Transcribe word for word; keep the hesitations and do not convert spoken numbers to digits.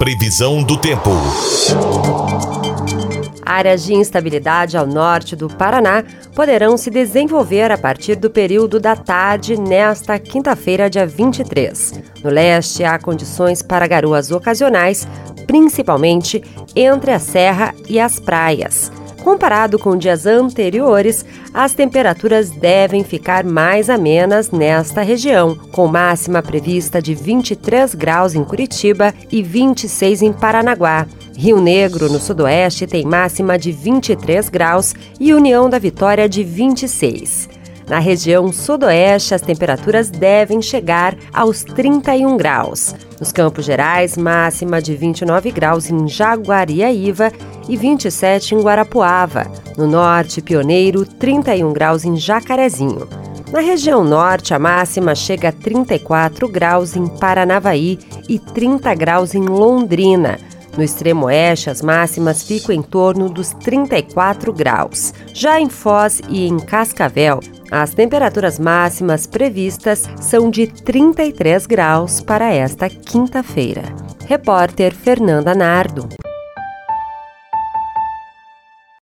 Previsão do tempo. Áreas de instabilidade ao norte do Paraná poderão se desenvolver a partir do período da tarde nesta quinta-feira, dia vinte e três. No leste, há condições para garoas ocasionais, principalmente entre a serra e as praias. Comparado com dias anteriores, as temperaturas devem ficar mais amenas nesta região, com máxima prevista de vinte e três graus em Curitiba e vinte e seis em Paranaguá. Rio Negro, no sudoeste, tem máxima de vinte e três graus e União da Vitória de vinte e seis. Na região sudoeste, as temperaturas devem chegar aos trinta e um graus. Nos Campos Gerais, máxima de vinte e nove graus em Jaguariaíva e vinte e sete em Guarapuava. No norte, Pioneiro, trinta e um graus em Jacarezinho. Na região norte, a máxima chega a trinta e quatro graus em Paranavaí e trinta graus em Londrina. No extremo oeste, as máximas ficam em torno dos trinta e quatro graus. Já em Foz e em Cascavel, as temperaturas máximas previstas são de trinta e três graus para esta quinta-feira. Repórter Fernanda Nardo.